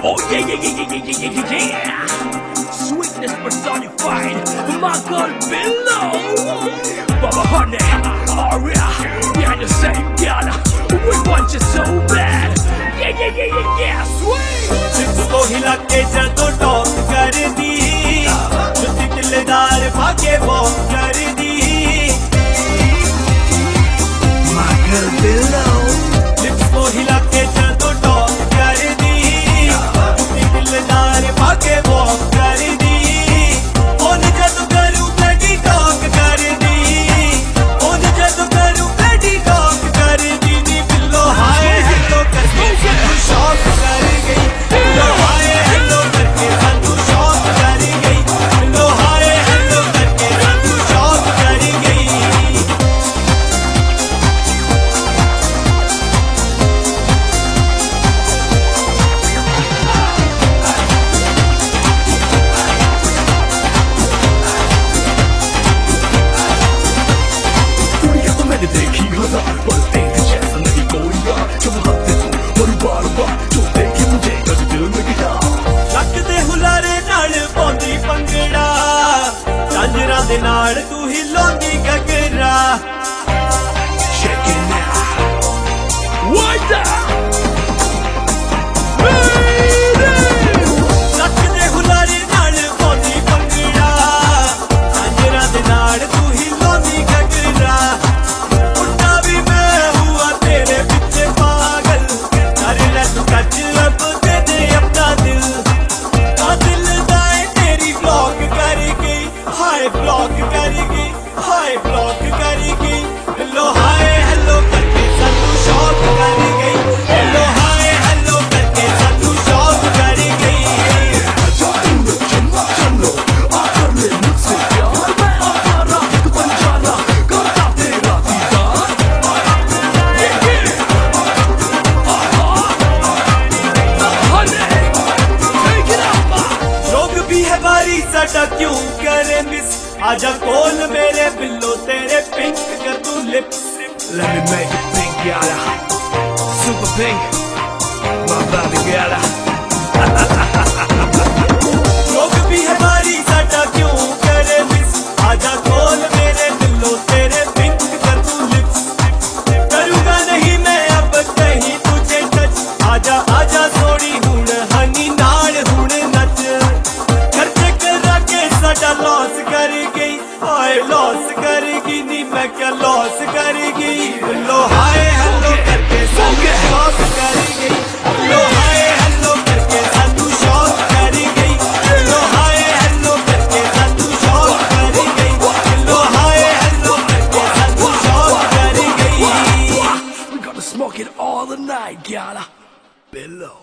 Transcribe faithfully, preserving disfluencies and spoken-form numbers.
Oh yeah, yeah, yeah, yeah, yeah, yeah, yeah, yeah. Sweetness personified, my girl below. Baba honey, Aria, yeah, the same girl. We want you so bad. Yeah, yeah, yeah, yeah, yeah, sweet. जिसको हिला के जदों top कर दी, जुत्ती टिल्लेदार भागे walk कर दी. My girl below. जिसको हिला के जदों टॉप कर दी, जुत्ती टिल्लेदार भागे वॉक कर दी. ओन जदों करूं बैठी टॉक कर दी, ओन जदों करूं बैठी टॉक कर दी. नी बिल्लो हाय हेलो करके सब शॉक कर गई. बिल्लो हाय हेलो करके सब शॉक कर गई. बिल्लो हाय हेलो करके सब शॉक कर गई. दुनिया तो मैंने देखी हजार, पर तेरे जैसा नहीं कोई यार. जब हाथ देखो और बार बार जो देखे मुझे कभी दिल में गिरा. ਲੱਗਦੇ ਹੁਲਾਰੇ ਨਾਲ ਪਾਉਂਦੀ ਪੰਗੜਾ, ਝਾਂਜਰਾਂ ਦੇ ਨਾਲ ਤੂੰ ਹਿਲਾਉਂਦੀ ਗਗਰਾ. Check it now. What the? ਲੱਗਦੇ ਹੁਲਾਰੇ ਨਾਲ ਪਾਉਂਦੀ ਪੰਗੜਾ, ਝਾਂਜਰਾਂ ਦੇ ਨਾਲ ਤੂੰ ਹਿਲਾਉਂਦੀ ਗਗਰਾ. ਉੱਡਾ ਵੀ ਮੈਂ ਹੁਆ ਤੇਰੇ ਪਿੱਛੇ ਪਾਗਲ, ਕਰ ਲੈ ਤੂੰ ਕੱਚ ਲੱਭ ਦੇ ਦੇ ਆਪਣਾ ਦਿਲ. ਆ ਦਿਲ ਦਾ ਏ ਤੇਰੀ ਬਲੌਕ ਕਰ ਗਈ, ਹਾਏ ਬਲੌਕ ਕਰ ਗਈ, ਹਾਏ ਬਲੌਕ ਕਰ ਗਈ. ਬਿੱਲੋ ਹਾਏ ਹੈਲੋ ਕਰਕੇ ਸਾਨੂੰ ਸ਼ੌਕ ਕਰ ਗਈ. ਬਿੱਲੋ ਹਾਏ ਹੈਲੋ ਕਰਕੇ ਸਾਨੂੰ ਸ਼ੌਕ ਕਰ ਗਈ. जानो चन्ना चन्नो आकर ले मुझसे प्यार. मैं आवारा एक बंजारा करता तेरा दीदार. Yeah, yeah. Uh-huh. Honey, take it out, ma. रोग भी है भारी साडा क्यों करे मिस. आजा कोल मेरे बिल्लो तेरे पिंक कर तू lips. Let me make it pink, yalla. Super pink. My baby, yalla. रोग भी है भारी साडा क्यों करे मिस. आजा कोल मेरे बिल्लो तेरे पिंक कर तू लिप्स. करूंगा नहीं मैं अब कहीं तुझे टच. आजा आजा सोड़ी हुण हनी नाल हुण नच. खर्चे करा के साडा लॉस कर गई, हाय लॉस कर गई. नी मैं क्या लॉस कर गई. बिल्लो हाय हेलो करके सानू शॉक कर गई. बिल्लो हाय हेलो करके सानू शॉक कर गई. बिल्लो हाय हेलो करके सानू शॉक कर गई. बिल्लो हाय हेलो करके सानू शॉक कर गई. We're gonna smoke it all the night, yalla. Below.